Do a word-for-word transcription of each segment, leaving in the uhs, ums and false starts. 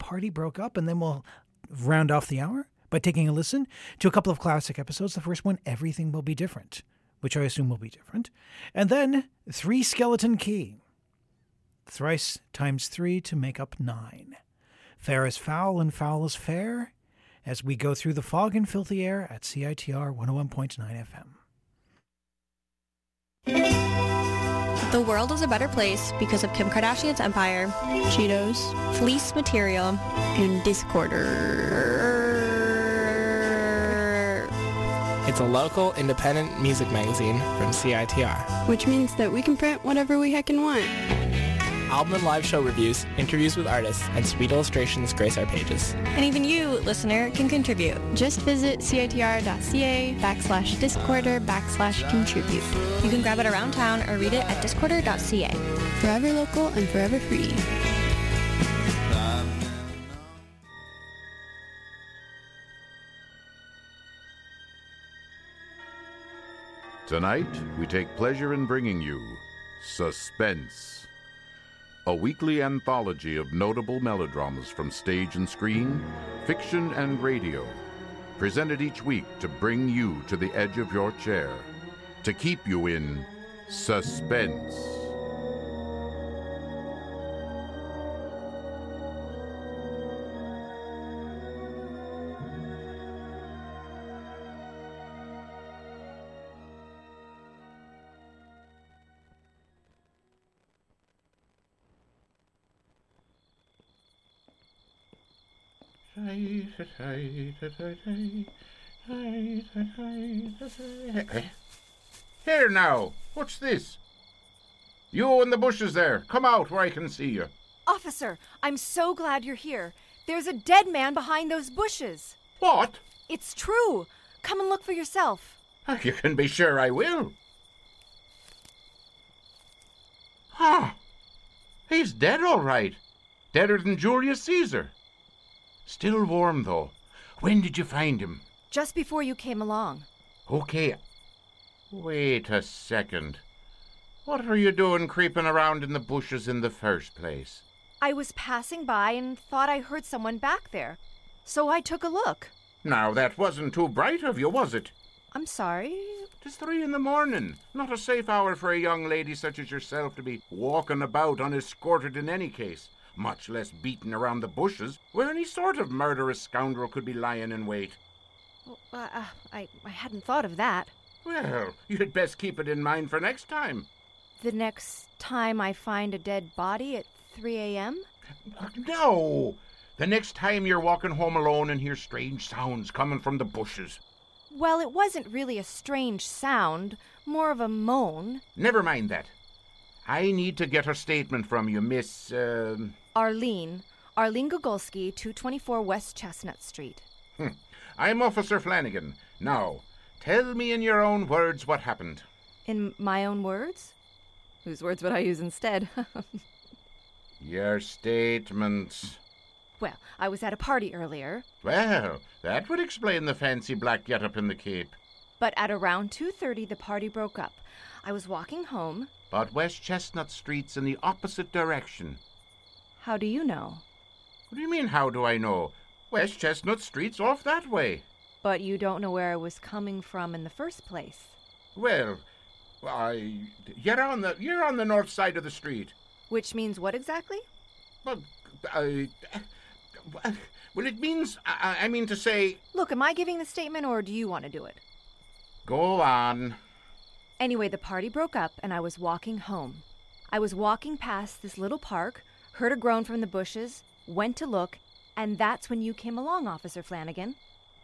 party broke up, and then we'll round off the hour by taking a listen to a couple of classic episodes. The first one, Everything Will Be Different, which I assume will be different. And then Three Skeleton Key. Thrice times three to make up nine. Fair is foul and foul is fair as we go through the fog and filthy air at C I T R one oh one point nine F M. The world is a better place because of Kim Kardashian's empire, Cheetos, fleece material, and Discorder. It's a local, independent music magazine from C I T R. Which means that we can print whatever we heckin' want. Album and live show reviews, interviews with artists, and sweet illustrations grace our pages. And even you, listener, can contribute. Just visit citr.ca backslash discorder backslash contribute. You can grab it around town or read it at discorder dot c a. Forever local and forever free. Tonight, we take pleasure in bringing you Suspense, a weekly anthology of notable melodramas from stage and screen, fiction and radio, presented each week to bring you to the edge of your chair, to keep you in suspense. Here now, what's this? You in the bushes there, come out where I can see you. Officer, I'm so glad you're here. There's a dead man behind those bushes. What? It's true. Come and look for yourself. You can be sure I will. Ah, he's dead all right. Deader than Julius Caesar. Still warm, though. When did you find him? Just before you came along. Okay. Wait a second. What are you doing creeping around in the bushes in the first place? I was passing by and thought I heard someone back there. So I took a look. Now, that wasn't too bright of you, was it? I'm sorry. It's three in the morning. Not a safe hour for a young lady such as yourself to be walking about unescorted in any case. Much less beaten around the bushes, where any sort of murderous scoundrel could be lying in wait. Well, uh, I, I hadn't thought of that. Well, you'd best keep it in mind for next time. The next time I find a dead body at three a.m.? No! The next time you're walking home alone and hear strange sounds coming from the bushes. Well, it wasn't really a strange sound, more of a moan. Never mind that. I need to get a statement from you, Miss, uh... Arlene. Arlene Gogolski, two twenty-four West Chestnut Street. Hmm. I'm Officer Flanagan. Now, tell me in your own words what happened. In my own words? Whose words would I use instead? Your statements. Well, I was at a party earlier. Well, that would explain the fancy black get-up in the cape. But at around two thirty, the party broke up. I was walking home. But West Chestnut Street's in the opposite direction. How do you know? What do you mean, how do I know? West Chestnut Street's off that way. But you don't know where I was coming from in the first place. Well, I... You're on the, you're on the north side of the street. Which means what exactly? Well, I... Well, it means, I, I mean to say... Look, am I giving the statement or do you want to do it? Go on. Anyway, the party broke up and I was walking home. I was walking past this little park, heard a groan from the bushes, went to look, and that's when you came along, Officer Flanagan.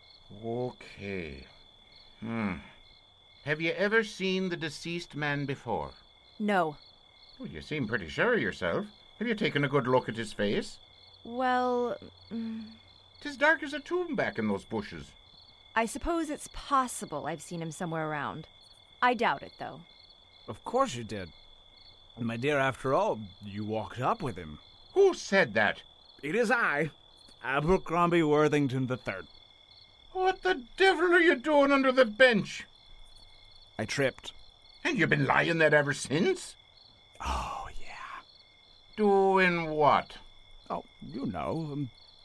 Okay. Hmm. Have you ever seen the deceased man before? No. Well, you seem pretty sure of yourself. Have you taken a good look at his face? Well... Mm, 'tis dark as a tomb back in those bushes. I suppose it's possible I've seen him somewhere around. I doubt it, though. Of course you did. My dear, after all, you walked up with him. Who said that? It is I, Abercrombie Worthington the Third. What the devil are you doing under the bench? I tripped. And you've been lying there ever since? Oh, yeah. Doing what? Oh, you know, um,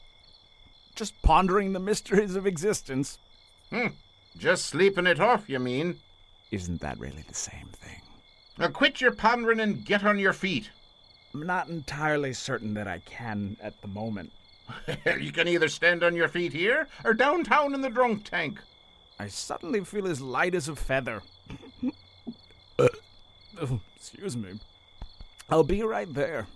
Just pondering the mysteries of existence. Hmm. Just sleeping it off, you mean? Isn't that really the same thing? Now quit your pondering and get on your feet. I'm not entirely certain that I can at the moment. You can either stand on your feet here or downtown in the drunk tank. I suddenly feel as light as a feather. uh, oh, excuse me. I'll be right there.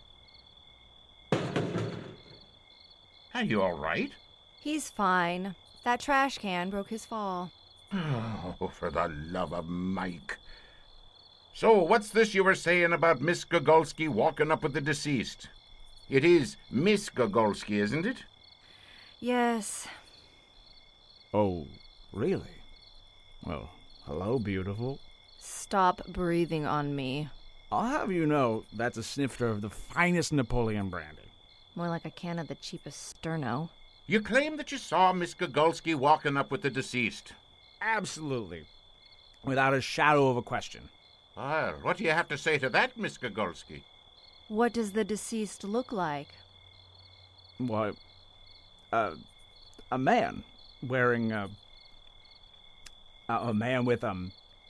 Are you all right? He's fine. That trash can broke his fall. Oh, for the love of Mike. So, what's this you were saying about Miss Gogolski walking up with the deceased? It is Miss Gogolski, isn't it? Yes. Oh, really? Well, hello, beautiful. Stop breathing on me. I'll have you know that's a snifter of the finest Napoleon brandy. More like a can of the cheapest Sterno. You claim that you saw Miss Gogolski walking up with the deceased. Absolutely. Without a shadow of a question. Well, what do you have to say to that, Miss Gogolski? What does the deceased look like? Why, uh, a man wearing a, a, a man with, um,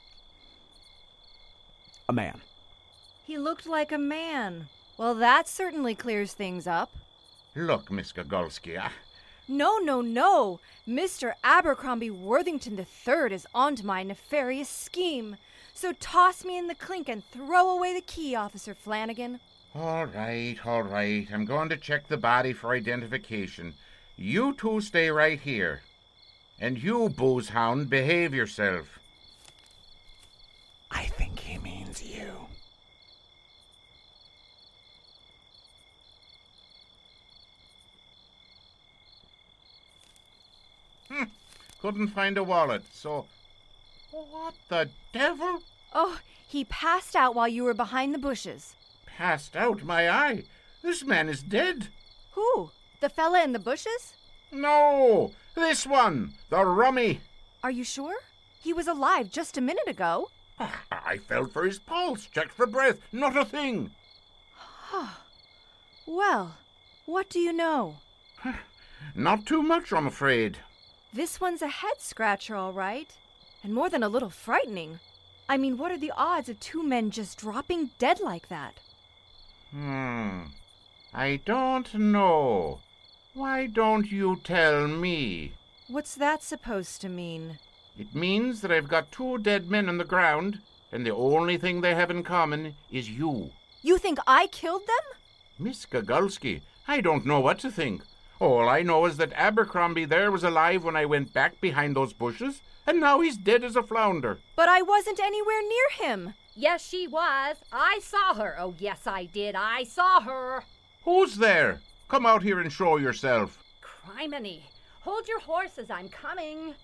a man. He looked like a man. Well, that certainly clears things up. Look, Miss Gogolski, I... No, no, no. Mister Abercrombie Worthington the Third is onto my nefarious scheme. So toss me in the clink and throw away the key, Officer Flanagan. All right, all right. I'm going to check the body for identification. You two stay right here. And you, booze hound, behave yourself. I think he means you. Hmm. Couldn't find a wallet, so... What the devil? Oh, he passed out while you were behind the bushes. Passed out, my eye. This man is dead. Who? The fella in the bushes? No, this one, the rummy. Are you sure? He was alive just a minute ago. I felt for his pulse, checked for breath, not a thing. Well, what do you know? Not too much, I'm afraid. This one's a head scratcher, all right. And more than a little frightening. I mean, what are the odds of two men just dropping dead like that? Hmm. I don't know. Why don't you tell me? What's that supposed to mean? It means that I've got two dead men on the ground, and the only thing they have in common is you. You think I killed them? Miss Gogolski, I don't know what to think. All I know is that Abercrombie there was alive when I went back behind those bushes, and now he's dead as a flounder. But I wasn't anywhere near him. Yes, she was. I saw her. Oh, yes, I did. I saw her. Who's there? Come out here and show yourself. Criminy. Hold your horses. I'm coming.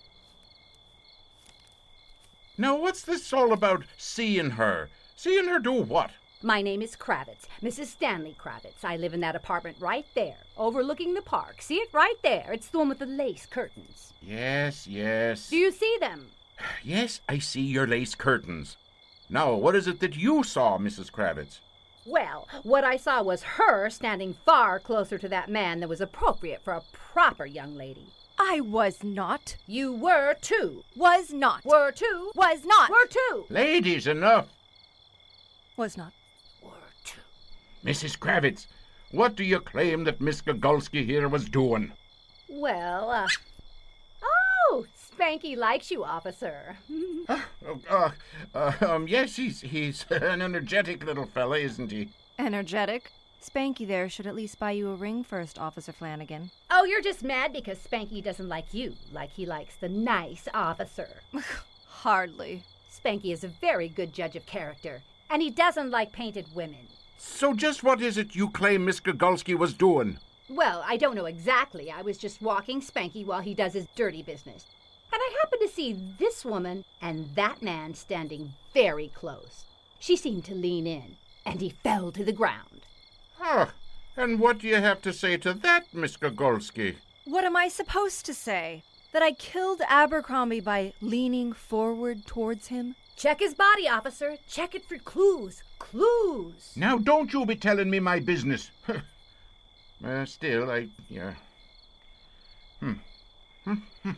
Now, what's this all about seeing her? Seeing her do what? My name is Kravitz, Missus Stanley Kravitz. I live in that apartment right there, overlooking the park. See it right there? It's the one with the lace curtains. Yes, yes. Do you see them? Yes, I see your lace curtains. Now, what is it that you saw, Missus Kravitz? Well, what I saw was her standing far closer to that man than was appropriate for a proper young lady. I was not. You were too. Was not. Were too. Was not. Were too. Ladies, enough. Was not. Missus Kravitz, what do you claim that Miss Gogolski here was doing? Well, uh... Oh, Spanky likes you, officer. uh, uh, uh, um, yes, he's, he's an energetic little fella, isn't he? Energetic? Spanky there should at least buy you a ring first, Officer Flanagan. Oh, you're just mad because Spanky doesn't like you, like he likes the nice officer. Hardly. Spanky is a very good judge of character, and he doesn't like painted women. So just what is it you claim Miss Gogolski was doing? Well, I don't know exactly. I was just walking Spanky while he does his dirty business. And I happened to see this woman and that man standing very close. She seemed to lean in, and he fell to the ground. Huh. And what do you have to say to that, Miss Gogolski? What am I supposed to say? That I killed Abercrombie by leaning forward towards him? Check his body, officer. Check it for clues. Clues. Now, don't you be telling me my business. uh, still, I, yeah. Hmm. Hmm. Hmm.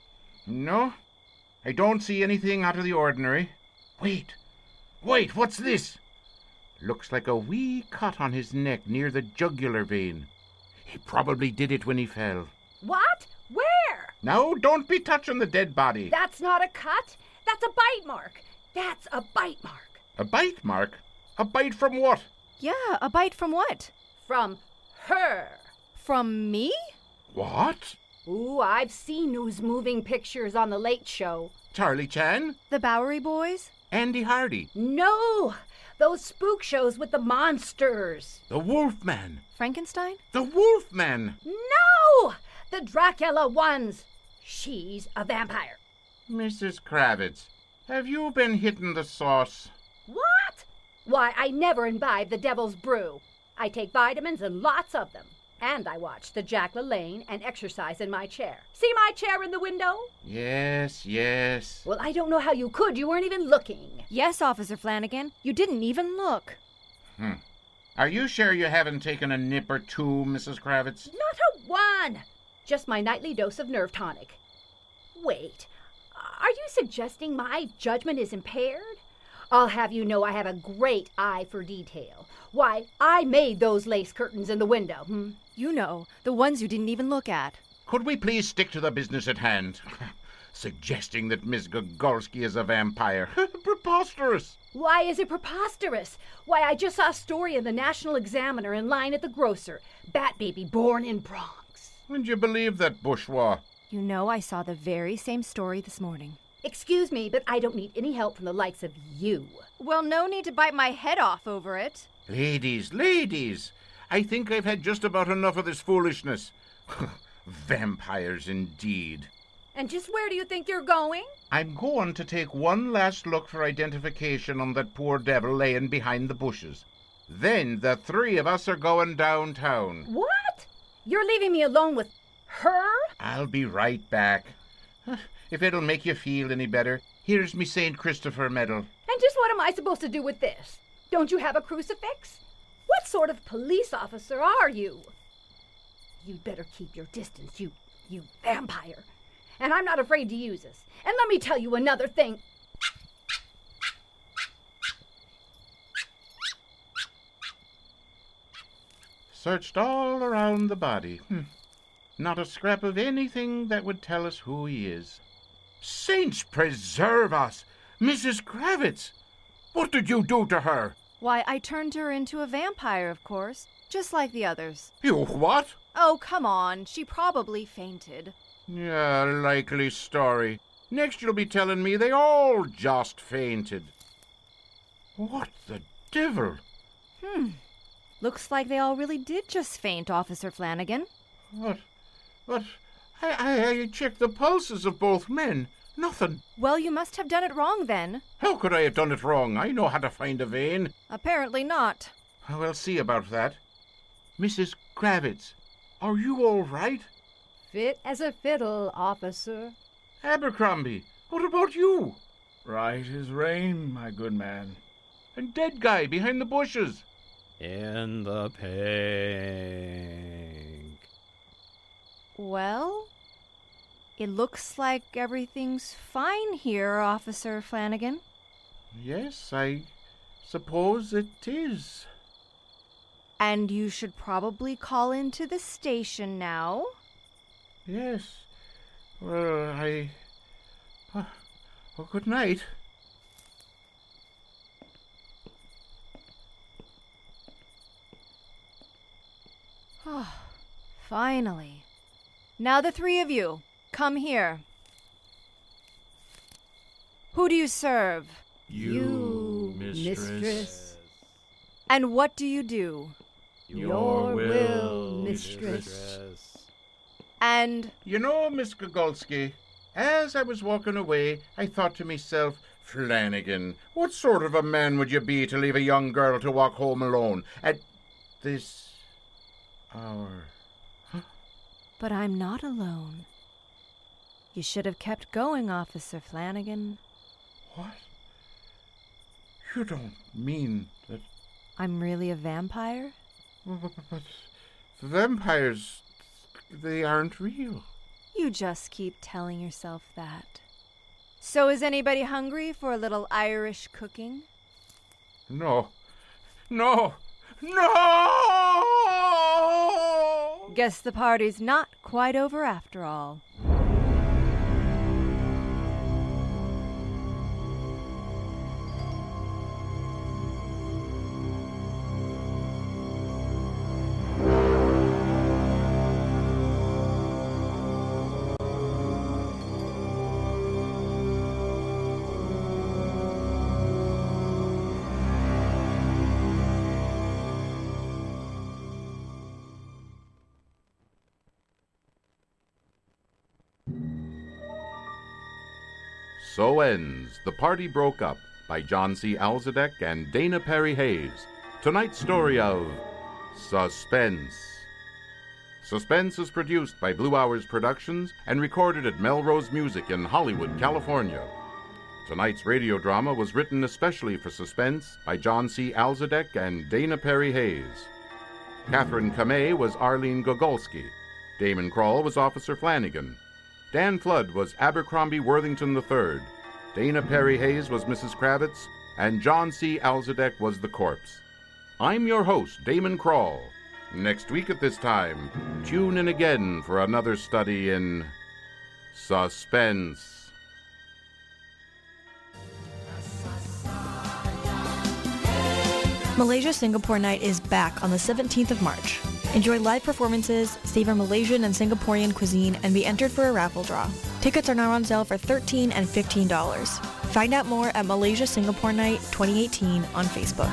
No, I don't see anything out of the ordinary. Wait. Wait, what's this? Looks like a wee cut on his neck near the jugular vein. He probably did it when he fell. What? Where? Now, don't be touching the dead body. That's not a cut. That's a bite mark. That's a bite mark. A bite mark? A bite from what? Yeah, a bite from what? From her. From me? What? Ooh, I've seen those moving pictures on The Late Show. Charlie Chan? The Bowery Boys? Andy Hardy? No! Those spook shows with the monsters. The Wolfman? Frankenstein? The Wolfman! No! The Dracula ones. She's a vampire. Missus Kravitz, have you been hitting the sauce? What? Why, I never imbibe the devil's brew. I take vitamins and lots of them. And I watch the Jack LaLanne and exercise in my chair. See my chair in the window? Yes, yes. Well, I don't know how you could. You weren't even looking. Yes, Officer Flanagan. You didn't even look. Hmm. Are you sure you haven't taken a nip or two, Missus Kravitz? Not a one. Just my nightly dose of nerve tonic. Wait, are you suggesting my judgment is impaired? I'll have you know I have a great eye for detail. Why, I made those lace curtains in the window. Hmm? You know, the ones you didn't even look at. Could we please stick to the business at hand? Suggesting that Miss Gogolski is a vampire. Preposterous. Why is it preposterous? Why, I just saw a story in the National Examiner in line at the grocer. Bat baby born in Bronx. And you believe that bourgeois? You know, I saw the very same story this morning. Excuse me, but I don't need any help from the likes of you. Well, no need to bite my head off over it. Ladies, ladies, I think I've had just about enough of this foolishness. Vampires indeed. And just where do you think you're going? I'm going to take one last look for identification on that poor devil laying behind the bushes. Then the three of us are going downtown. What? You're leaving me alone with her? I'll be right back. If it'll make you feel any better, here's me Saint Christopher medal. And just what am I supposed to do with this? Don't you have a crucifix? What sort of police officer are you? You'd better keep your distance, you, you vampire. And I'm not afraid to use this. And let me tell you another thing. Searched all around the body. Hm. Not a scrap of anything that would tell us who he is. Saints preserve us! Missus Kravitz! What did you do to her? Why, I turned her into a vampire, of course, just like the others. You what? Oh, come on. She probably fainted. Yeah, likely story. Next you'll be telling me they all just fainted. What the devil? Hmm. Looks like they all really did just faint, Officer Flanagan. What? What? I, I, I checked the pulses of both men. Nothing. Well, you must have done it wrong, then. How could I have done it wrong? I know how to find a vein. Apparently not. We'll see about that. Missus Kravitz, are you all right? Fit as a fiddle, officer. Abercrombie, what about you? Right as rain, my good man. And dead guy behind the bushes. In the pink. Well, it looks like everything's fine here, Officer Flanagan. Yes, I suppose it is. And you should probably call into the station now. Yes. Well, I... Uh, well, good night. Oh, finally. Now the three of you, come here. Who do you serve? You, You, mistress. mistress. And what do you do? Your will, mistress. And You know, Miss Gogolski, as I was walking away, I thought to myself, Flanagan, what sort of a man would you be to leave a young girl to walk home alone at this hour? But I'm not alone. You should have kept going, Officer Flanagan. What? You don't mean that... I'm really a vampire? But, but vampires, they aren't real. You just keep telling yourself that. So is anybody hungry for a little Irish cooking? No. No! No! Guess the party's not quite over after all. So ends The Party Broke Up by John C. Alzadek and Dana Perry Hayes. Tonight's story of Suspense. Suspense is produced by Blue Hours Productions and recorded at Melrose Music in Hollywood, California. Tonight's radio drama was written especially for Suspense by John C. Alzadek and Dana Perry Hayes. Catherine Kamei was Arlene Gogolsky. Damon Kroll was Officer Flanagan. Dan Flood was Abercrombie Worthington the third. Dana Perry Hayes was Missus Kravitz, and John C. Alzadek was the corpse. I'm your host, Damon Kroll. Next week at this time, tune in again for another study in suspense. Malaysia Singapore Night is back on the seventeenth of March. Enjoy live performances, savor Malaysian and Singaporean cuisine, and be entered for a raffle draw. Tickets are now on sale for thirteen dollars and fifteen dollars. Find out more at Malaysia Singapore Night twenty eighteen on Facebook.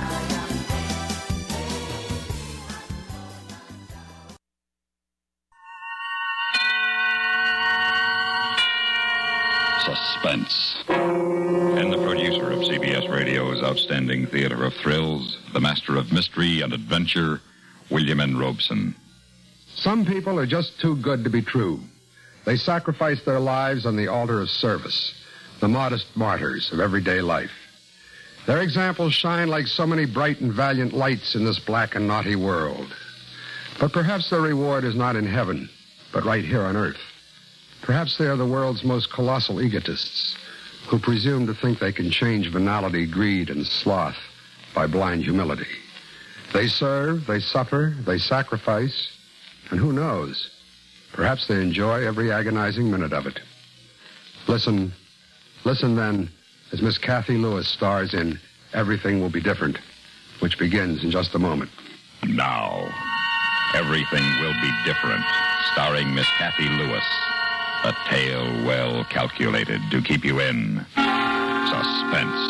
Suspense. And the producer of C B S Radio's outstanding theater of thrills, the master of mystery and adventure, William N. Robeson. Some people are just too good to be true. They sacrifice their lives on the altar of service, the modest martyrs of everyday life. Their examples shine like so many bright and valiant lights in this black and naughty world. But perhaps their reward is not in heaven, but right here on earth. Perhaps they are the world's most colossal egotists, who presume to think they can change venality, greed, and sloth by blind humility. They serve, they suffer, they sacrifice, and who knows, perhaps they enjoy every agonizing minute of it. Listen, listen then, as Miss Kathy Lewis stars in Everything Will Be Different, which begins in just a moment. Now, Everything Will Be Different, starring Miss Kathy Lewis. A tale well calculated to keep you in suspense.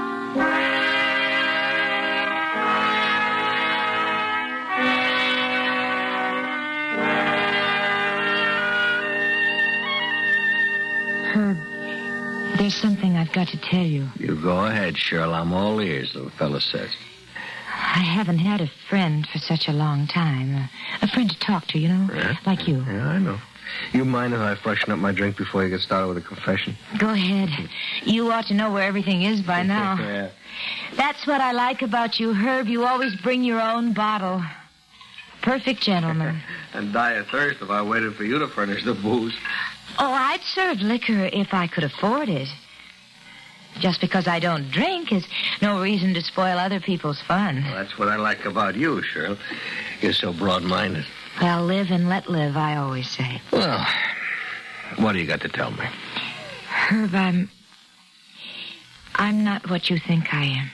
Herb, there's something I've got to tell you. You go ahead, Cheryl. I'm all ears, the fella says. I haven't had a friend for such a long time. A, a friend to talk to, you know, Yeah? like you. Yeah, I know. You mind if I freshen up my drink before you get started with a confession? Go ahead. You ought to know where everything is by now. Yeah. That's what I like about you, Herb. You always bring your own bottle. Perfect gentleman. And die of thirst if I waited for you to furnish the booze. Oh, I'd serve liquor if I could afford it. Just because I don't drink is no reason to spoil other people's fun. Well, that's what I like about you, Cheryl. You're so broad-minded. Well, live and let live, I always say. Well, what do you got to tell me? Herb, I'm... I'm not what you think I am.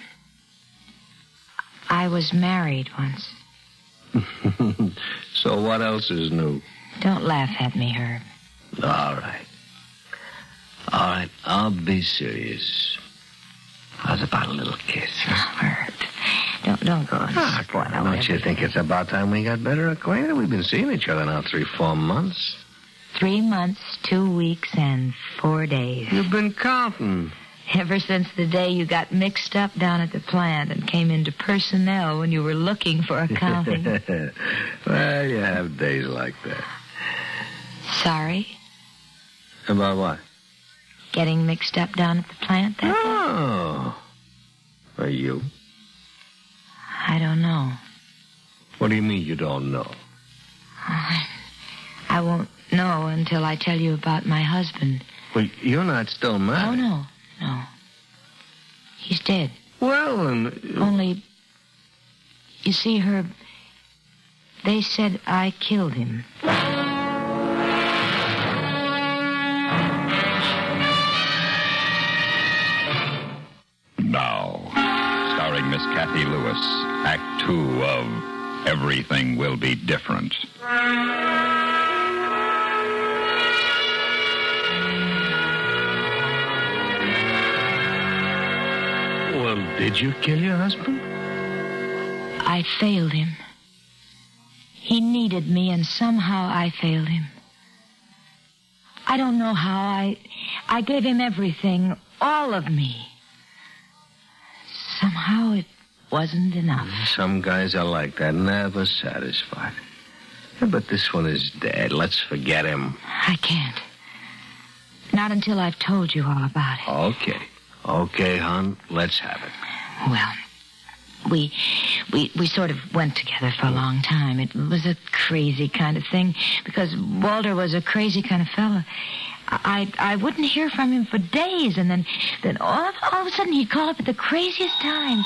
I was married once. So what else is new? Don't laugh at me, Herb. All right. All right, I'll be serious. How's about a little kiss? Oh, Herb. Don't, don't go and Ah, spoil don't you everything. think it's about time we got better acquainted? We've been seeing each other now three, four months. Three months, two weeks, and four days. You've been counting. Ever since the day you got mixed up down at the plant and came into personnel when you were looking for accounting. Well, you have days like that. Sorry? About what? Getting mixed up down at the plant that day? Oh. Are you? I don't know. What do you mean you don't know? I I won't know until I tell you about my husband. Well, you're not still married. Oh, no, no. He's dead. Well, um... Only, you see, Herb, they said I killed him. Now, starring Miss Kathy Lewis, Act Two of Everything Will Be Different. Well, did you kill your husband? I failed him. He needed me, and somehow I failed him. I don't know how. I, I gave him everything, all of me. Somehow it wasn't enough. Some guys are like that, never satisfied. Yeah, but this one is dead. Let's forget him. I can't. Not until I've told you all about it. Okay. Okay, hon, let's have it. Well, we, we, we sort of went together for a long time. It was a crazy kind of thing, because Walter was a crazy kind of fellow. I, I wouldn't hear from him for days, and then, then all, of, all of a sudden he'd call up at the craziest times.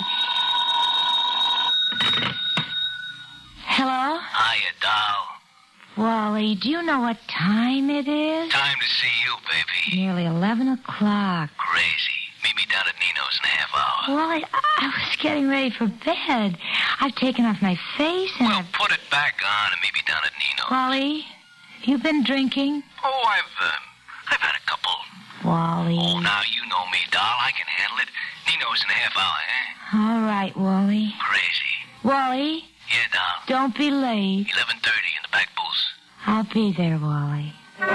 Hello? Hiya, doll. Wally, do you know what time it is? Time to see you, baby. Nearly eleven o'clock. Crazy. Meet me down at Nino's in a half hour. Wally, I was getting ready for bed. I've taken off my face and... Well, I've... put it back on and meet me down at Nino's. Wally, you been drinking? Oh, I've, uh, I've had a couple. Wally. Oh, now you know me, doll. I can handle it. Nino's in a half hour, eh? All right, Wally. Crazy. Wally? Yeah, doll. Don't be late. eleven thirty in the back booth. I'll be there, Wally.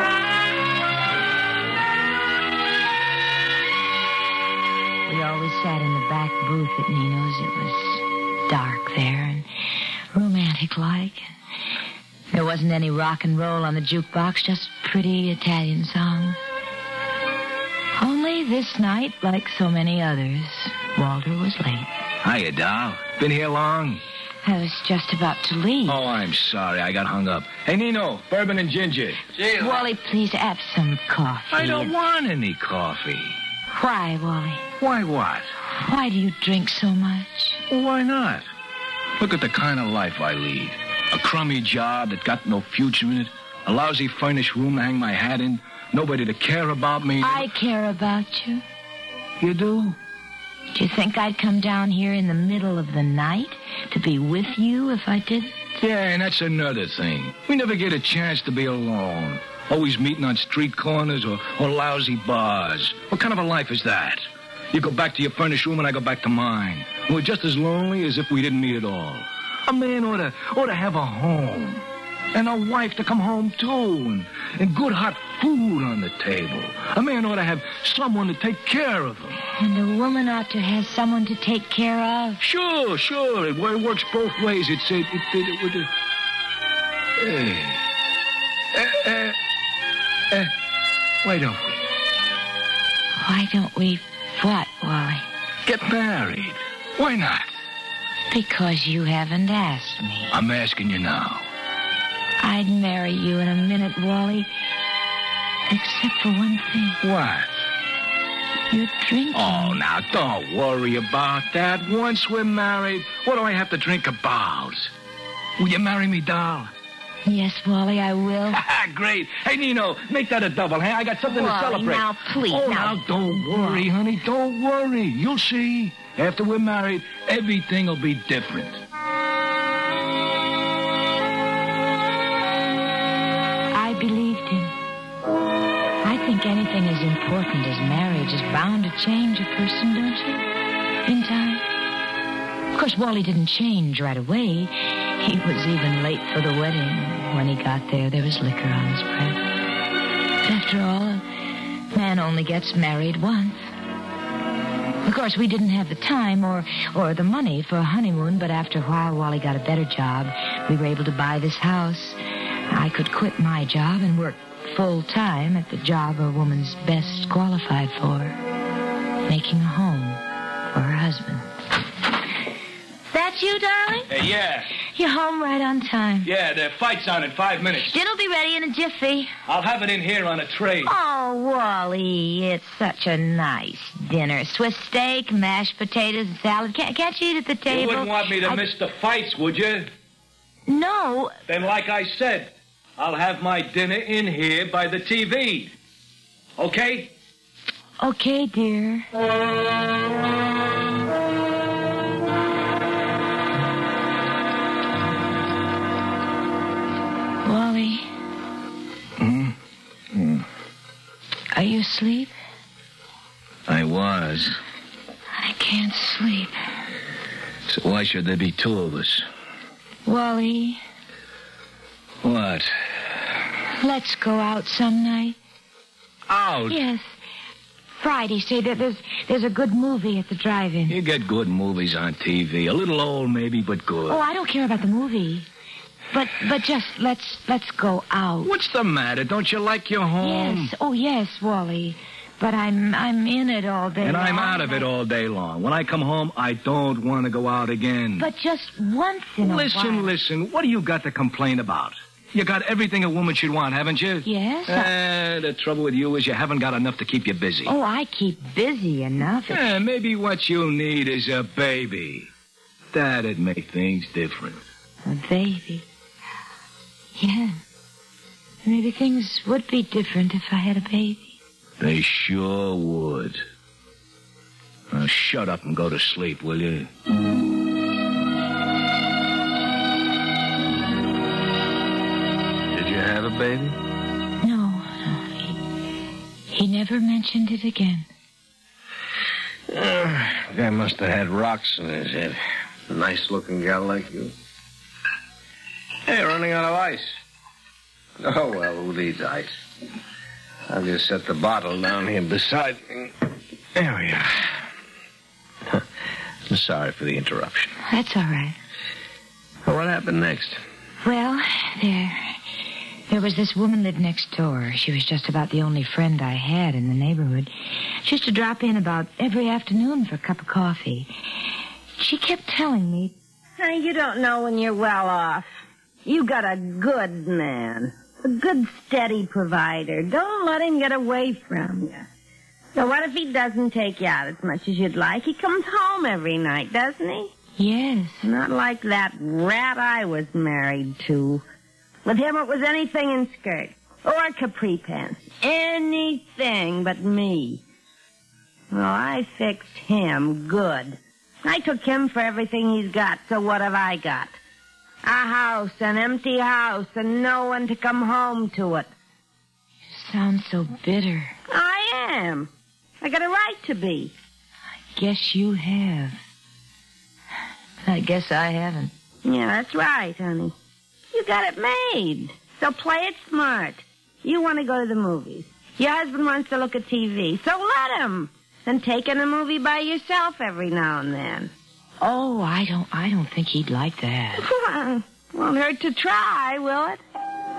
We always sat in the back booth at Nino's. It was dark there and romantic-like. There wasn't any rock and roll on the jukebox, just pretty Italian songs. Only this night, like so many others, Walter was late. Hiya, doll. Been here long? I was just about to leave. Oh, I'm sorry. I got hung up. Hey, Nino, bourbon and ginger. Wally, please have some coffee. I don't want any coffee. Why, Wally? Why what? Why do you drink so much? Well, why not? Look at the kind of life I lead. A crummy job that got no future in it. A lousy furnished room to hang my hat in. Nobody to care about me. I care about you. You do? Do you think I'd come down here in the middle of the night to be with you if I didn't? Yeah, and that's another thing. We never get a chance to be alone. Always meeting on street corners or, or lousy bars. What kind of a life is that? You go back to your furnished room and I go back to mine. We're just as lonely as if we didn't meet at all. A man ought to, ought to have a home. And a wife to come home, too. And, and good hot food on the table. A man ought to have someone to take care of him. And a woman ought to have someone to take care of. Sure, sure. It, it works both ways. It's... It, it, it, it, it, it, hey. Uh, uh, uh, why don't we? Why don't we what, Wally? Get married. Why not? Because you haven't asked me. I'm asking you now. I'd marry you in a minute, Wally. Except for one thing. What? You're drinking. Oh, now, don't worry about that. Once we're married, what do I have to drink about? Will you marry me, doll? Yes, Wally, I will. Great. Hey, Nino, make that a double, hey? I got something Wally, to celebrate. now, please. Oh, now, now, don't worry, honey. Don't worry. You'll see. After we're married, everything will be different. I believed him. I think anything as important as marriage is bound to change a person, don't you? In time. Of course, Wally didn't change right away. He was even late for the wedding. When he got there, there was liquor on his breath. After all, a man only gets married once. Of course, we didn't have the time or, or the money for a honeymoon, but after a while, Wally got a better job. We were able to buy this house. I could quit my job and work full-time at the job a woman's best qualified for, making a home for her husband. That that you, darling? Uh, yeah. You're home right on time. Yeah, the fight's on in five minutes. Dinner'll be ready in a jiffy. I'll have it in here on a tray. Oh, Wally, it's such a nice dinner. Swiss steak, mashed potatoes, and salad. Can't, can't you eat at the table? You wouldn't want me to I... miss the fights, would you? No. Then, like I said, I'll have my dinner in here by the T V. Okay? Okay, dear. Wally. Hmm? Hmm. Are you asleep? I was. I can't sleep. So why should there be two of us? Wally, What? let's go out some night. Out? Yes. Friday, say that there's there's a good movie at the drive-in. You get good movies on T V. A little old, maybe, but good. Oh, I don't care about the movie. But but just let's let's go out. What's the matter? Don't you like your home? Yes. Oh, yes, Wally. But I'm I'm in it all day And long. I'm out of it all day long. When I come home, I don't want to go out again. But just once in a Listen, while. listen. What do you got to complain about? You got everything a woman should want, haven't you? Yes. Eh, the trouble with you is you haven't got enough to keep you busy. Oh, I keep busy enough. Yeah, maybe what you need is a baby. That'd make things different. A baby. Yeah. Maybe things would be different if I had a baby. They sure would. Now, shut up and go to sleep, will you? Did you have a baby? No, no. He, he never mentioned it again. Uh, guy must have had rocks in his head. A nice-looking gal like you. Hey, running out of ice. Oh, well, who needs ice? I'll just set the bottle down here beside me. There we are. I'm sorry for the interruption. That's all right. Well, what happened next? Well, there... There was this woman lived next door. She was just about the only friend I had in the neighborhood. She used to drop in about every afternoon for a cup of coffee. She kept telling me... Honey, you don't know when you're well off. You got a good man. A good, steady provider. Don't let him get away from you. So what if he doesn't take you out as much as you'd like? He comes home every night, doesn't he? Yes. Not like that rat I was married to. With him it was anything in skirts. Or capri pants. Anything but me. Well, I fixed him good. I took him for everything he's got, so what have I got? A house, an empty house, and no one to come home to it. You sound so bitter. I am. I got a right to be. I guess you have. I guess I haven't. Yeah, that's right, honey. You got it made. So play it smart. You want to go to the movies. Your husband wants to look at T V. So let him. And take in a movie by yourself every now and then. Oh, I don't I don't think he'd like that. Won't hurt to try, will it?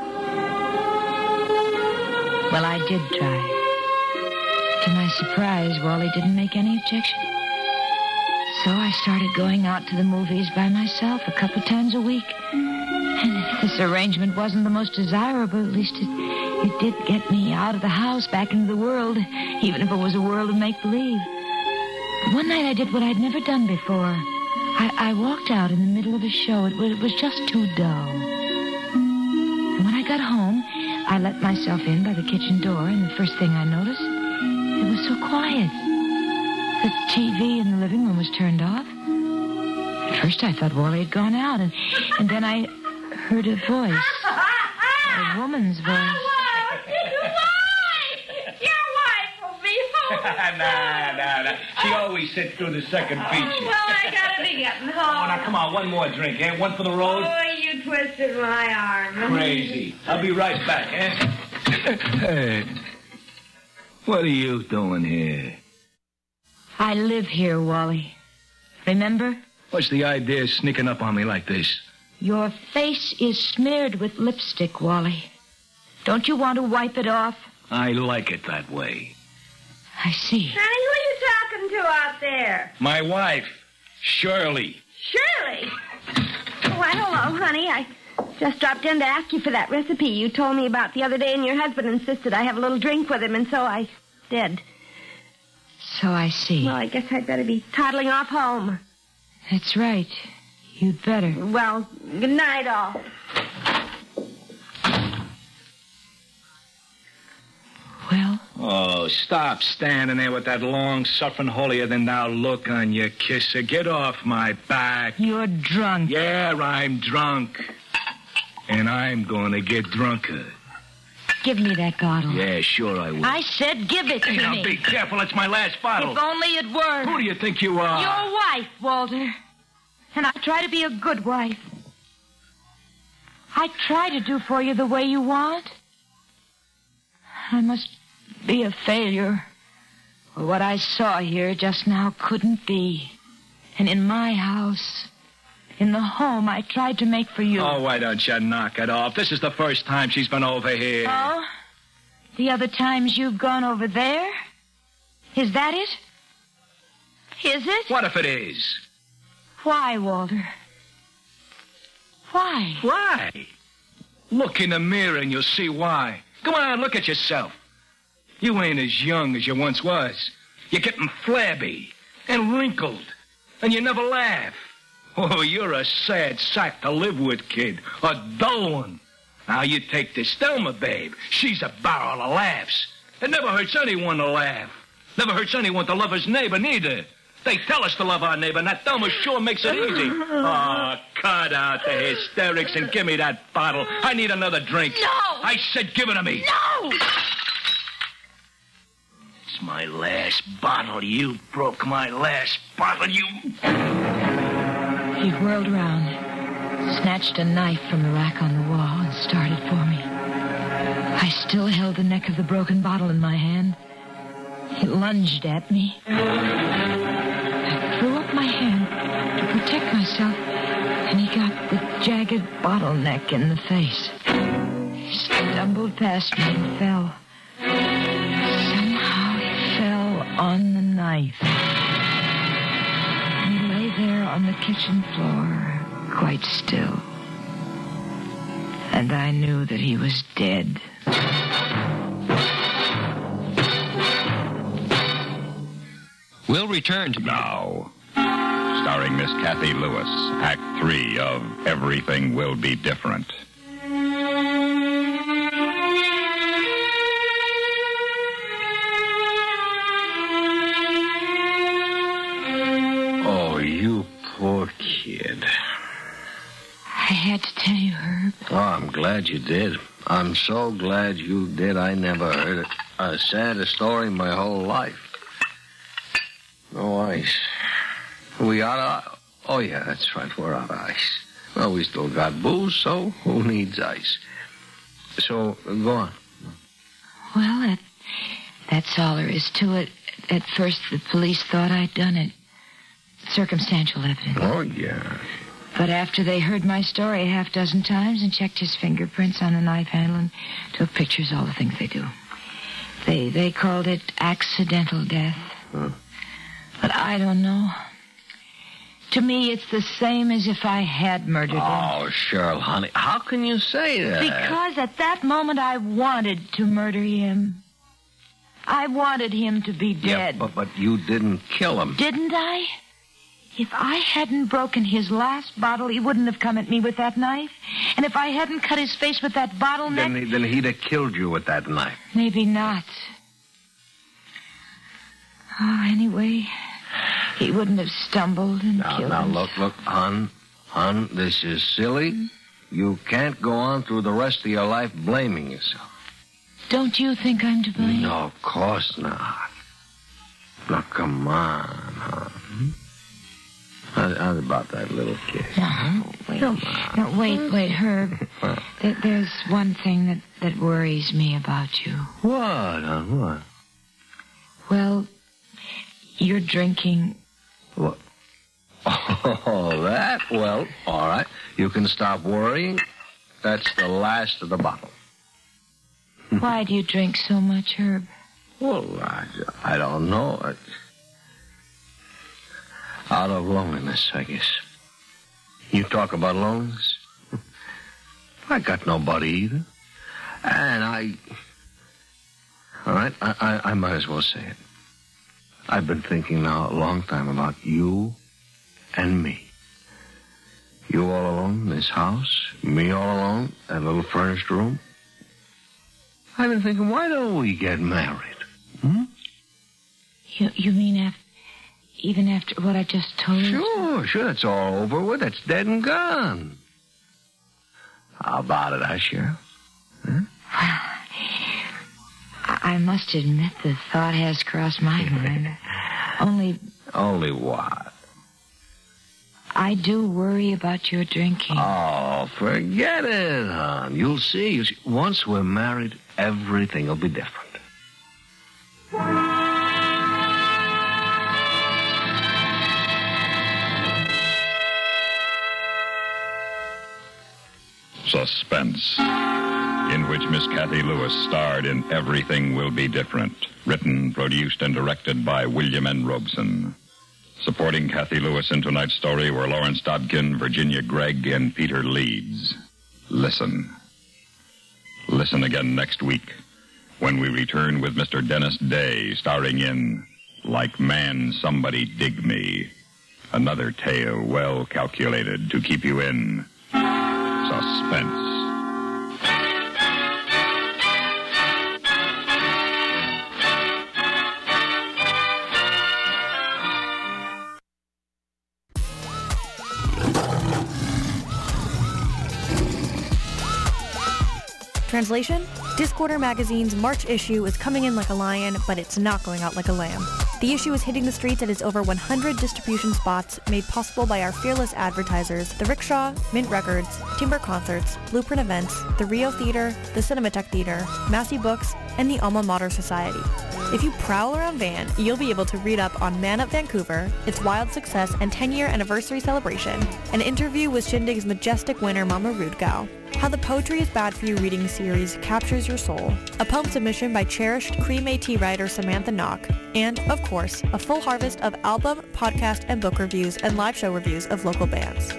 Well, I did try. To my surprise, Wally didn't make any objection. So I started going out to the movies by myself a couple times a week. And if this arrangement wasn't the most desirable, at least it, it did get me out of the house, back into the world, even if it was a world of make-believe. One night I did what I'd never done before. I, I walked out in the middle of a show. It was, it was just too dull. And when I got home, I let myself in by the kitchen door, and the first thing I noticed, it was so quiet. The T V in the living room was turned off. At first I thought Wally had gone out, and, and then I heard a voice. A woman's voice. nah, nah, nah. She always sits through the second feature. Oh, well, I gotta be getting home. Oh, now, come on, one more drink, eh? One for the road? Oh, you twisted my arm. Crazy. I'll be right back, eh? Hey, what are you doing here? I live here, Wally. Remember? What's the idea of sneaking up on me like this? Your face is smeared with lipstick, Wally. Don't you want to wipe it off? I like it that way. I see. Honey, who are you talking to out there? My wife, Shirley. Shirley! Why, hello, honey. I just dropped in to ask you for that recipe you told me about the other day, and your husband insisted I have a little drink with him, and so I did. So I see. Well, I guess I'd better be toddling off home. That's right. You'd better. Well, good night, all. Well? Oh, stop standing there with that long, suffering, holier-than-thou look on your kisser. Get off my back. You're drunk. Yeah, I'm drunk. And I'm going to get drunker. Give me that bottle. Yeah, sure I will. I said give it to hey, now, me. be careful. It's my last bottle. If only it were. Who do you think you are? Your wife, Walter. And I try to be a good wife. I try to do for you the way you want. I must be a failure. What I saw here just now couldn't be. And in my house, in the home I tried to make for you. Oh, why don't you knock it off? This is the first time she's been over here. Oh? The other times you've gone over there? Is that it? Is it? What if it is? Why, Walter? Why? Why? Look in the mirror and you'll see why. Come on, look at yourself. You ain't as young as you once was. You're getting flabby and wrinkled, and you never laugh. Oh, you're a sad sack to live with, kid. A dull one. Now, you take this Thelma, babe. She's a barrel of laughs. It never hurts anyone to laugh. Never hurts anyone to love his neighbor, neither. They tell us to love our neighbor, and that Thelma sure makes it easy. Oh, cut out the hysterics and give me that bottle. I need another drink. No! I said give it to me. No! It's my last bottle. You broke my last bottle, you... He whirled around, snatched a knife from the rack on the wall, and started for me. I still held the neck of the broken bottle in my hand. He lunged at me. I threw up my hand to protect myself, and he got the jagged bottleneck in the face. He stumbled past me and fell. Somehow he fell on the knife. He lay there on the kitchen floor, quite still. And I knew that he was dead. We'll return to now. Starring Miss Kathy Lewis, Act Three of Everything Will Be Different. Oh, you poor kid. I had to tell you, Herb. Oh, I'm glad you did. I'm so glad you did. I never heard it. A sadder story my whole life. No ice. We out of... Oh, yeah, that's right. We're out of ice. Well, we still got booze, so who needs ice? So, go on. Well, that, that's all there is to it. At first, the police thought I'd done it. Circumstantial evidence. Oh, yeah. But after they heard my story a half dozen times and checked his fingerprints on the knife handle and took pictures, all the things they do, they they called it accidental death. Huh. But I don't know. To me, it's the same as if I had murdered him. Oh, Cheryl, honey, how can you say that? Because at that moment I wanted to murder him. I wanted him to be dead. Yeah, but, but you didn't kill him. Didn't I? If I hadn't broken his last bottle, he wouldn't have come at me with that knife. And if I hadn't cut his face with that bottleneck... Then, he, then he'd have killed you with that knife. Maybe not. Oh, anyway, he wouldn't have stumbled and now, killed Now, him. look, look, hon, hon, this is silly. You can't go on through the rest of your life blaming yourself. Don't you think I'm to blame? No, of course not. Now, come on, hon. How, how about that little kid? No, wait. Come on. No, wait, wait, Herb. There, there's one thing that, that worries me about you. What, hon, what? Well, you're drinking. What? Oh, that? Well, all right. You can stop worrying. That's the last of the bottle. Why do you drink so much, Herb? Well, I, I don't know. I, out of loneliness, I guess. You talk about loneliness? I got nobody either. And I... All right, I, I, I might as well say it. I've been thinking now a long time about you and me. You all alone in this house, me all alone, that little furnished room. I've been thinking, why don't we get married? Hmm? You, you mean after, even after what I just told you? Sure, sure, that's all over with. That's dead and gone. How about it, huh, Sheriff? Huh? I, I must admit the thought has crossed my mind. Only... Only what? I do worry about your drinking. Oh, forget it, hon. You'll see. You'll see. Once we're married, everything will be different. Suspense, in which Miss Kathy Lewis starred in Everything Will Be Different, written, produced, and directed by William N. Robeson. Supporting Kathy Lewis in tonight's story were Lawrence Dodkin, Virginia Gregg, and Peter Leeds. Listen. Listen again next week when we return with Mister Dennis Day, starring in Like Man, Somebody Dig Me. Another tale well calculated to keep you in suspense. Translation? Discorder Magazine's March issue is coming in like a lion, but it's not going out like a lamb. The issue is hitting the streets at its over one hundred distribution spots, made possible by our fearless advertisers, The Rickshaw, Mint Records, Timber Concerts, Blueprint Events, the Rio Theater, the Cinematheque Theater, Massey Books, and the Alma Mater Society. If you prowl around Van, you'll be able to read up on Man Up Vancouver, its wild success and ten-year anniversary celebration, an interview with Shindig's majestic winner Mama Rudgow, how the Poetry is Bad for You reading series captures your soul, a poem submission by cherished Cree Métis writer Samantha Knock, and, of course, a full harvest of album, podcast, and book reviews and live show reviews of local bands.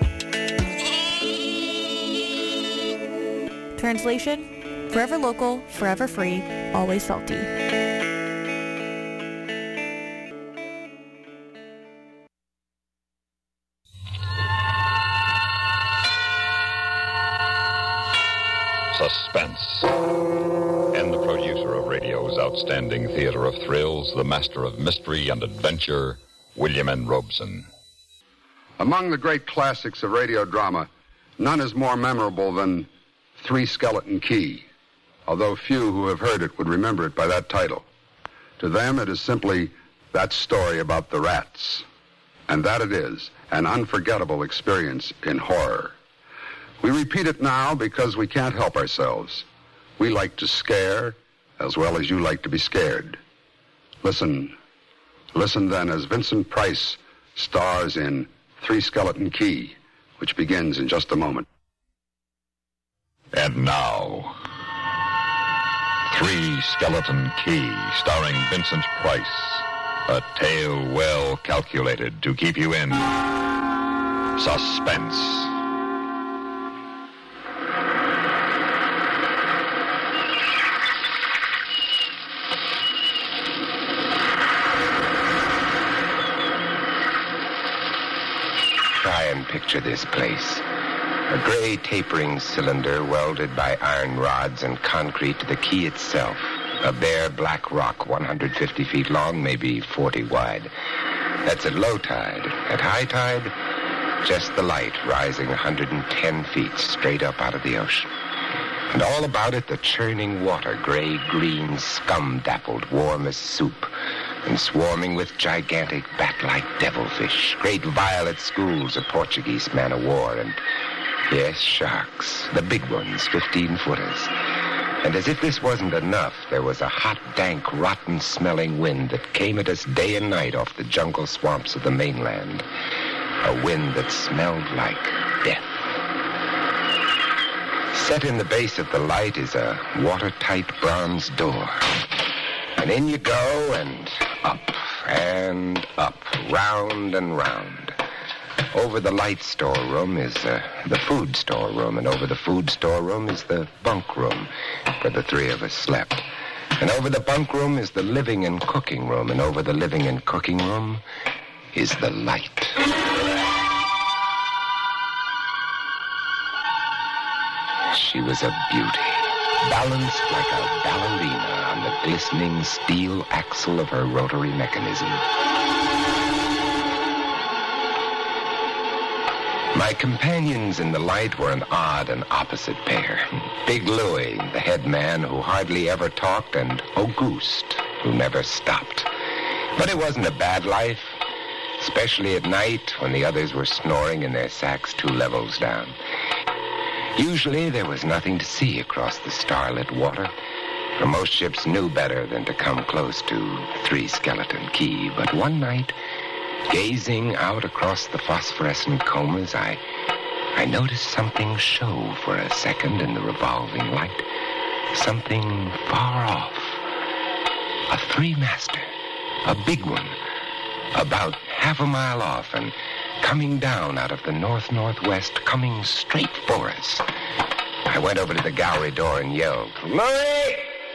Translation? Forever local, forever free, always salty. Suspense. And the producer of radio's outstanding theater of thrills, the master of mystery and adventure, William N. Robeson. Among the great classics of radio drama, none is more memorable than Three Skeleton Key, although few who have heard it would remember it by that title. To them, it is simply that story about the rats. And that it is, an unforgettable experience in horror. We repeat it now because we can't help ourselves. We like to scare as well as you like to be scared. Listen. Listen then as Vincent Price stars in Three Skeleton Key, which begins in just a moment. And now, Three Skeleton Key, starring Vincent Price. A tale well calculated to keep you in suspense. Try and picture this place. A gray tapering cylinder welded by iron rods and concrete to the key itself. A bare black rock one hundred fifty feet long, maybe forty wide. That's at low tide. At high tide, just the light rising one hundred ten feet straight up out of the ocean. And all about it, the churning water, gray-green, scum-dappled, warm as soup, and swarming with gigantic bat-like devilfish, great violet schools of Portuguese man-o'-war, and, yes, sharks, the big ones, fifteen-footers. And as if this wasn't enough, there was a hot, dank, rotten-smelling wind that came at us day and night off the jungle swamps of the mainland. A wind that smelled like death. Set in the base of the light is a watertight bronze door. And in you go, and up and up, round and round. Over the light storeroom is uh, the food storeroom, and over the food storeroom is the bunk room where the three of us slept. And over the bunk room is the living and cooking room, and over the living and cooking room is the light. She was a beauty, balanced like a ballerina on the glistening steel axle of her rotary mechanism. My companions in the light were an odd and opposite pair. Big Louie, the head man who hardly ever talked, and Auguste, who never stopped. But it wasn't a bad life, especially at night when the others were snoring in their sacks two levels down. Usually there was nothing to see across the starlit water, for most ships knew better than to come close to Three Skeleton Key. But one night, gazing out across the phosphorescent combers, I, I noticed something show for a second in the revolving light. Something far off. A three-master, a big one, about half a mile off and coming down out of the north-northwest, coming straight for us. I went over to the gallery door and yelled, "Louie!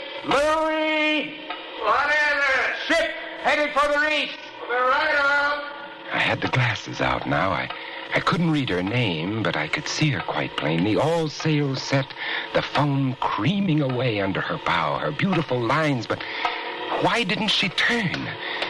Louie! What is it? Ship headed for the reef!" The right out. I had the glasses out now. I, I couldn't read her name, but I could see her quite plainly. All sails set, the foam creaming away under her bow, her beautiful lines, but why didn't she turn?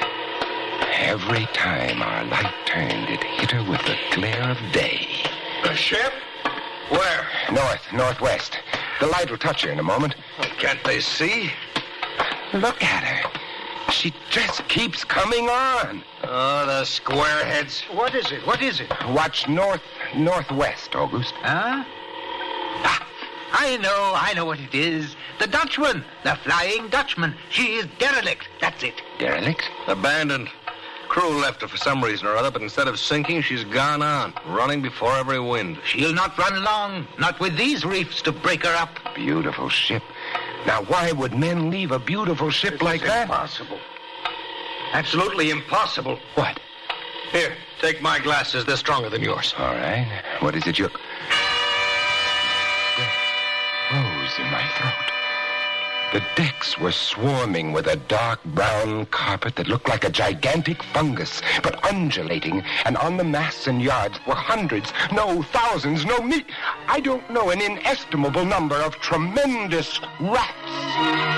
Every time our light turned, it hit her with the glare of day. The ship? Where? North, northwest. The light will touch her in a moment. Oh, can't they see? Look at her. She just keeps coming on. Oh, the squareheads. What is it? What is it? Watch north, northwest, August. Huh? Ah, I know, I know what it is. The Dutchman. The Flying Dutchman. She is derelict. That's it. Derelict? Abandoned. Crew left her for some reason or other, but instead of sinking, she's gone on, running before every wind. She'll not run long, not with these reefs to break her up. Beautiful ship. Now, why would men leave a beautiful ship This like is that? Impossible. Absolutely impossible. What? Here, take my glasses. They're stronger than yours. All right. What is it you're... Rose in my throat. The decks were swarming with a dark brown carpet that looked like a gigantic fungus, but undulating, and on the masts and yards were hundreds, no, thousands, no, me... I don't know, an inestimable number of tremendous rafts.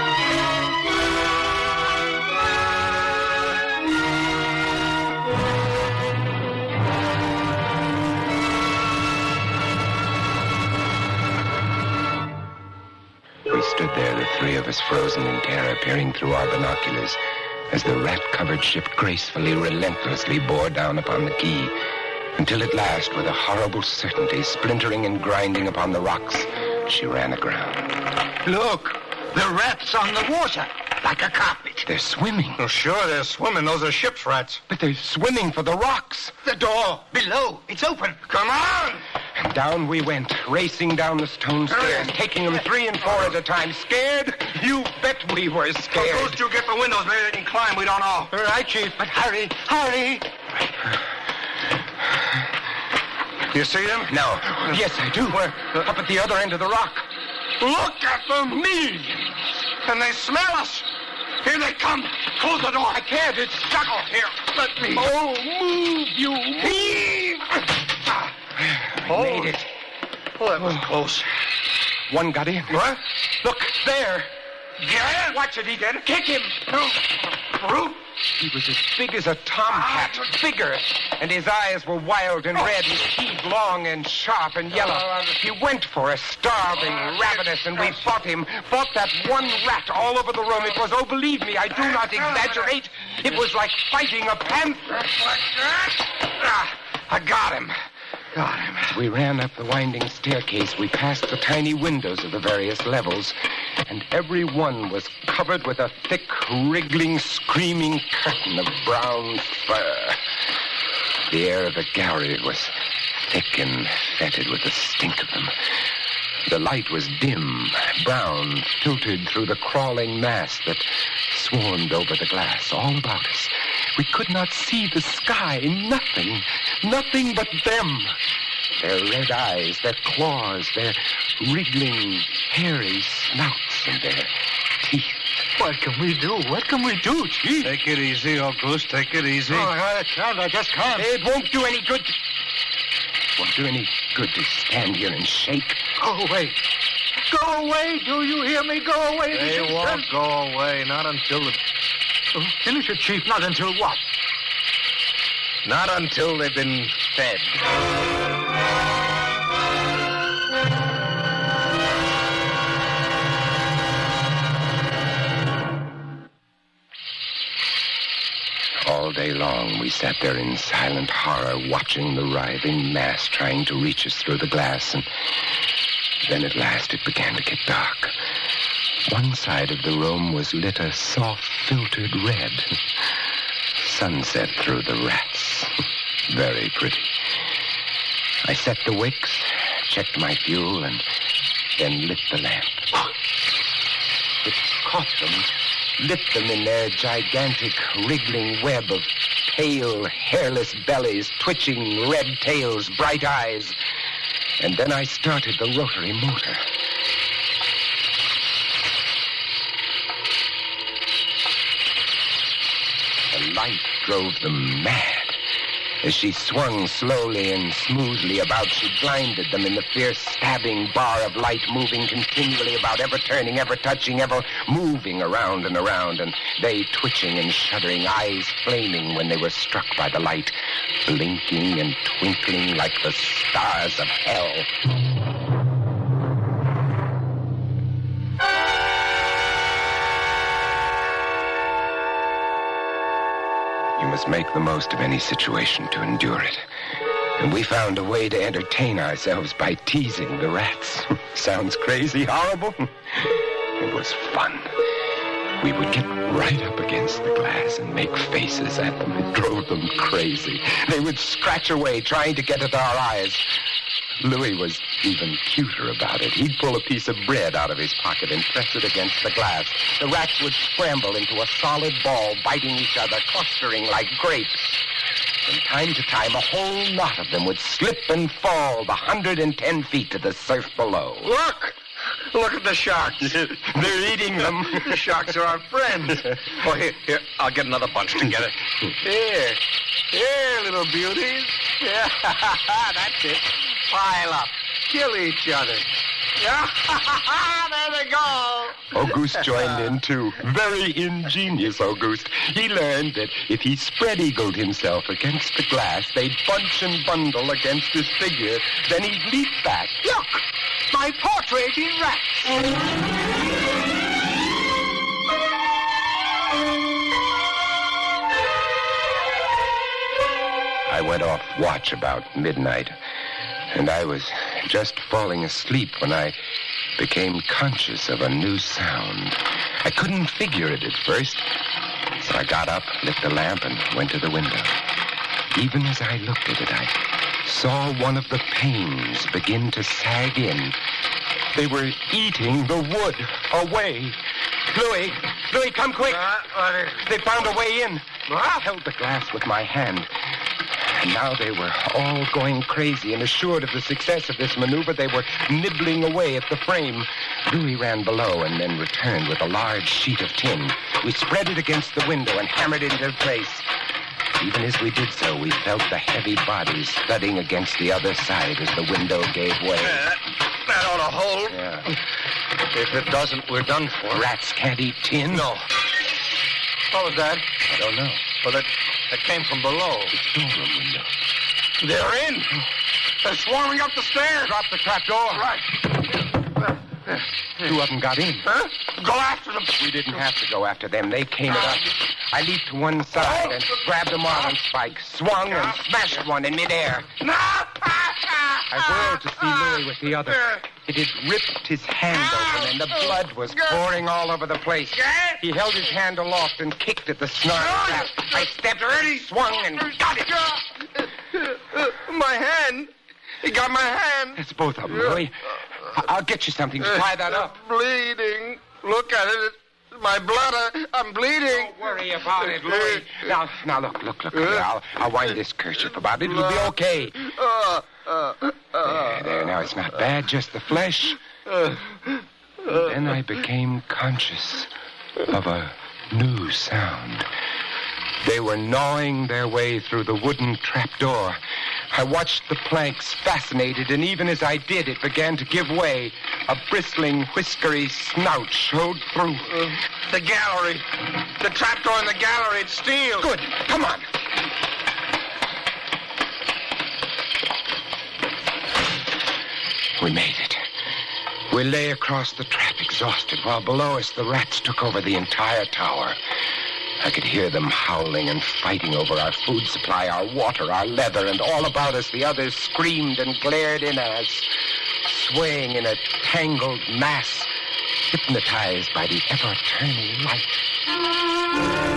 We stood there, the three of us frozen in terror, peering through our binoculars as the rat-covered ship gracefully, relentlessly bore down upon the quay, until at last, with a horrible certainty, splintering and grinding upon the rocks, she ran aground. Look, the rats on the water, like a carpet. They're swimming. Oh, sure, they're swimming. Those are ship's rats. But they're swimming for the rocks. The door, below, it's open. Come on! And down we went, racing down the stone stairs, taking them three and four at a time. Scared? You bet we were scared. Suppose you get the windows, maybe they can climb. We don't know. All right, Chief, but hurry, hurry. You see them? No. Yes, I do. We're up at the other end of the rock. Look at them! Me! And they smell us! Here they come! Close the door! I can't, it's stuck. Here, let me... Oh, move, you heave! I oh. made it. Oh, that was close. One got in. What? Look, there. Get it! Watch it, he did. Kick him. Brute! He was as big as a tomcat, ah, bigger, and his eyes were wild and red, his teeth long and sharp and yellow. He went for us, starving, ravenous, and we fought him, fought that one rat all over the room. It was, oh, believe me, I do not exaggerate, it was like fighting a panther. Ah, I got him. Got him. As we ran up the winding staircase, we passed the tiny windows of the various levels, and every one was covered with a thick, wriggling, screaming curtain of brown fur. The air of the gallery was thick and fetid with the stink of them. The light was dim, brown, filtered through the crawling mass that swarmed over the glass all about us. We could not see the sky. Nothing. Nothing but them. Their red eyes, their claws, their wriggling, hairy snouts, and their teeth. What can we do? What can we do, Chief? Take it easy, August. Take it easy. Oh, I can't. I just can't. It won't do any good. It won't do any good to stand here and shake. Go away. Go away. Do you hear me? Go away. They won't go away. Not until the... Oh, finish it, Chief. Not until what? Not until they've been fed. All day long, we sat there in silent horror, watching the writhing mass trying to reach us through the glass, and then at last it began to get dark. One side of the room was lit a soft, filtered red. Sunset through the rats. Very pretty. I set the wicks, checked my fuel, and then lit the lamp. It caught them, lit them in their gigantic, wriggling web of pale, hairless bellies, twitching red tails, bright eyes. And then I started the rotary motor. The light drove them mad. As she swung slowly and smoothly about, she blinded them in the fierce stabbing bar of light, moving continually about, ever turning, ever touching, ever moving around and around, and they twitching and shuddering, eyes flaming when they were struck by the light, blinking and twinkling like the stars of hell. You must make the most of any situation to endure it. And we found a way to entertain ourselves by teasing the rats. Sounds crazy, horrible? It was fun. We would get right up against the glass and make faces at them. It drove them crazy. They would scratch away, trying to get at our eyes. Louis was even cuter about it. He'd pull a piece of bread out of his pocket and press it against the glass. The rats would scramble into a solid ball, biting each other, clustering like grapes. From time to time, a whole lot of them would slip and fall the hundred and ten feet to the surf below. Look! Look at the sharks. They're eating them. The sharks are our friends. Oh, here, here, I'll get another bunch together. Here. Here, little beauties. Yeah, that's it. Pile up. Kill each other. Yeah, there they go. Auguste joined in, too. Very ingenious, Auguste. He learned that if he spread-eagled himself against the glass, they'd bunch and bundle against his figure. Then he'd leap back. Look! My portrait in rats! I went off watch about midnight, and I was just falling asleep when I became conscious of a new sound. I couldn't figure it at first, so I got up, lit the lamp, and went to the window. Even as I looked at it, I saw one of the panes begin to sag in. They were eating the wood away. Louis, Louis, come quick. Uh, they found a way in. I held the glass with my hand. And now they were all going crazy, and assured of the success of this maneuver, they were nibbling away at the frame. Louis ran below and then returned with a large sheet of tin. We spread it against the window and hammered it into place. Even as we did so, we felt the heavy bodies thudding against the other side as the window gave way. Yeah, that, that ought to hold. Yeah. If it doesn't, we're done for. Rats can't eat tin? No. What was that? I don't know. Well, that, that came from below. The storeroom window. They're in. They're swarming up the stairs. Drop the trap door. Right. Two of them got in. Huh? Go after them. We didn't have to go after them. They came at us. I leaped to one side and grabbed a marlin spike, swung and smashed one in midair. I whirled to see Louis with the other. It had ripped his hand open, and the blood was pouring all over the place. He held his hand aloft and kicked at the snarl trap. I stepped ready, swung, and got it. My hand. He got my hand. It's both of them, Louis. I'll get you something to tie that up. Bleeding. Look at it. My bladder. I'm bleeding. Don't worry about it, Louis. Now, now, look, look, look. Here, I'll, I'll wind this kerchief about it. It'll be okay. Uh, uh, uh, There, there. Now, it's not bad, just the flesh. uh, Then I became conscious of a new sound. They were gnawing their way through the wooden trapdoor. I watched the planks, fascinated, and even as I did, it began to give way. A bristling, whiskery snout showed through. Uh, the gallery. The trapdoor in the gallery. It's steel. Good. Come on. We made it. We lay across the trap, exhausted, while below us the rats took over the entire tower. I could hear them howling and fighting over our food supply, our water, our leather, and all about us the others screamed and glared in at us, swaying in a tangled mass, hypnotized by the ever-turning light.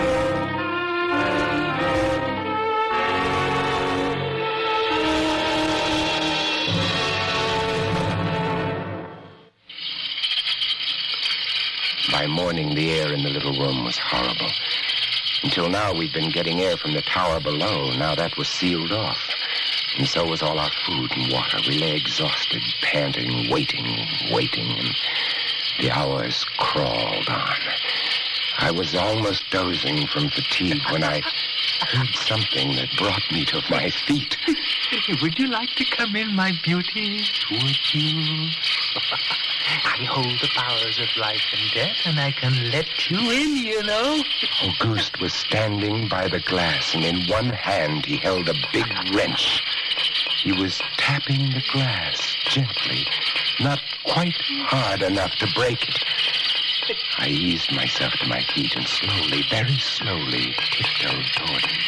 By morning, the air in the little room was horrible. Until now, we'd been getting air from the tower below. Now that was sealed off. And so was all our food and water. We lay exhausted, panting, waiting, waiting, and the hours crawled on. I was almost dozing from fatigue when I heard something that brought me to my feet. Would you like to come in, my beauty? Would you? I hold the powers of life and death, and I can let you in, you know. Auguste was standing by the glass, and in one hand he held a big wrench. He was tapping the glass gently, not quite hard enough to break it. I eased myself to my feet and slowly, very slowly, tiptoed toward him.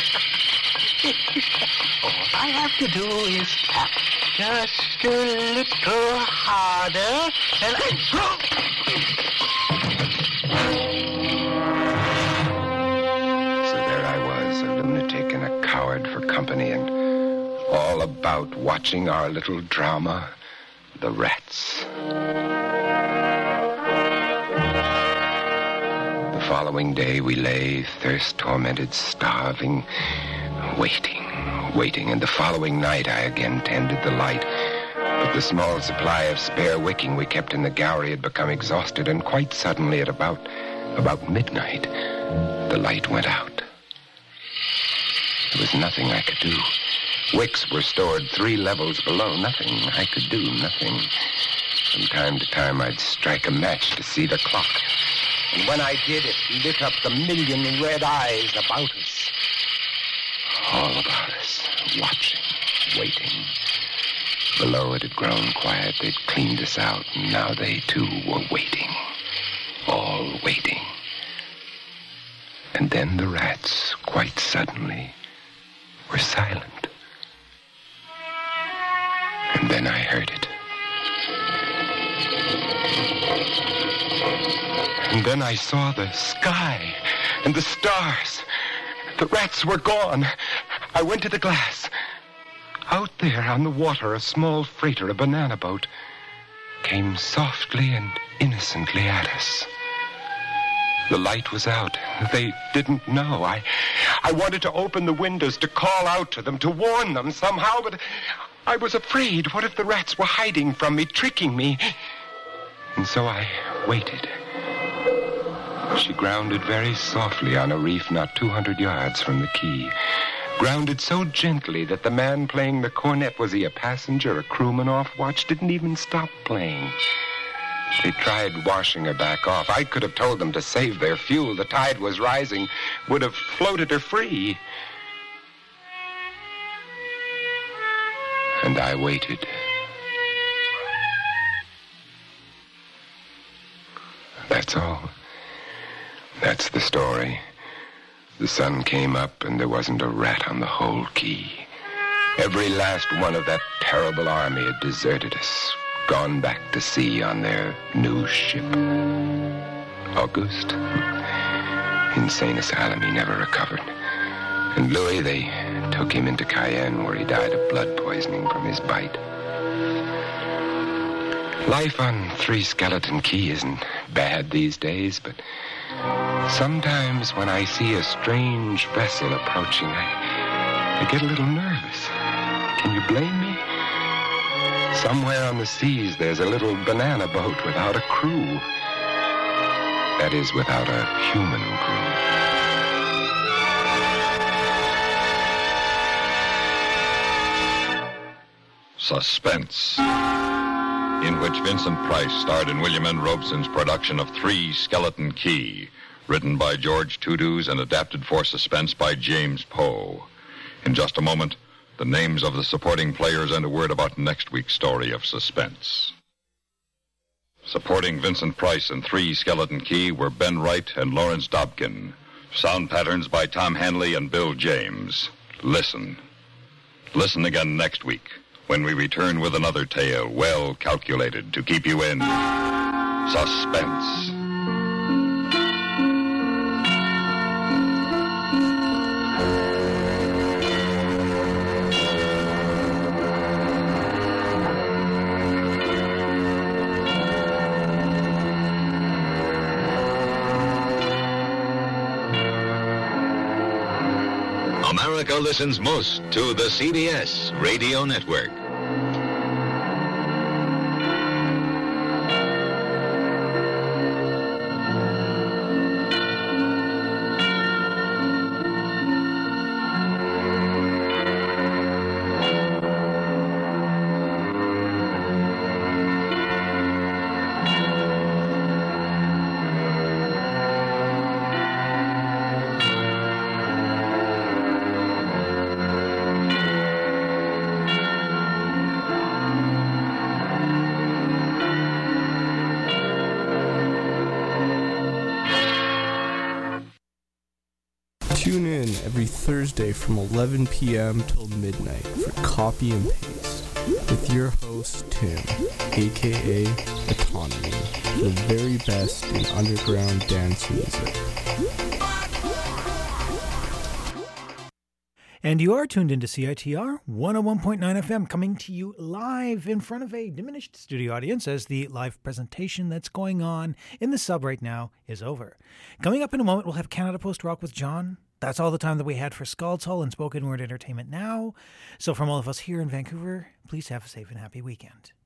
All I have to do is tap just a little harder, and I... So there I was, a lunatic and a coward for company, and all about watching our little drama, The Rats. The following day we lay, thirst-tormented, starving, waiting, waiting, and the following night I again tended the light. But the small supply of spare wicking we kept in the gallery had become exhausted, and quite suddenly at about, about midnight, the light went out. There was nothing I could do. Wicks were stored three levels below. Nothing I could do, nothing. From time to time I'd strike a match to see the clock. And when I did, it lit up the million red eyes about us. All about us, watching, waiting. Below it had grown quiet. They'd cleaned us out, and now they, too, were waiting. All waiting. And then the rats, quite suddenly, were silent. And then I heard it. And then I saw the sky and the stars. The rats were gone. I went to the glass. Out there on the water, a small freighter, a banana boat, came softly and innocently at us. The light was out. They didn't know. I, I wanted to open the windows, to call out to them, to warn them somehow, but I was afraid. What if the rats were hiding from me, tricking me? And so I waited. She grounded very softly on a reef not two hundred yards from the quay. Grounded so gently that the man playing the cornet, was he a passenger, a crewman off watch, didn't even stop playing. They tried washing her back off. I could have told them to save their fuel. The tide was rising, would have floated her free. And I waited. That's all. That's the story. The sun came up and there wasn't a rat on the whole quay. Every last one of that terrible army had deserted us, gone back to sea on their new ship. Auguste, insane asylum, he never recovered. And Louis, they took him into Cayenne, where he died of blood poisoning from his bite. Life on Three Skeleton Key isn't bad these days, but sometimes when I see a strange vessel approaching, I, I get a little nervous. Can you blame me? Somewhere on the seas, there's a little banana boat without a crew. That is, without a human crew. Suspense, in which Vincent Price starred in William N. Robeson's production of Three Skeleton Key, written by George Tudus and adapted for suspense by James Poe. In just a moment, the names of the supporting players and a word about next week's story of suspense. Supporting Vincent Price in Three Skeleton Key were Ben Wright and Lawrence Dobkin. Sound patterns by Tom Hanley and Bill James. Listen. Listen again next week, when we return with another tale well calculated to keep you in suspense. America listens most to the C B S Radio Network. Tune in every Thursday from eleven p.m. till midnight for Copy and Paste with your host, Tim, aka Autonomy, the very best in underground dance music. And you are tuned into C I T R one oh one point nine F M, coming to you live in front of a diminished studio audience as the live presentation that's going on in the sub right now is over. Coming up in a moment, we'll have Canada Post Rock with John. That's all the time that we had for Scald's Hall and Spoken Word Entertainment now. So from all of us here in Vancouver, please have a safe and happy weekend.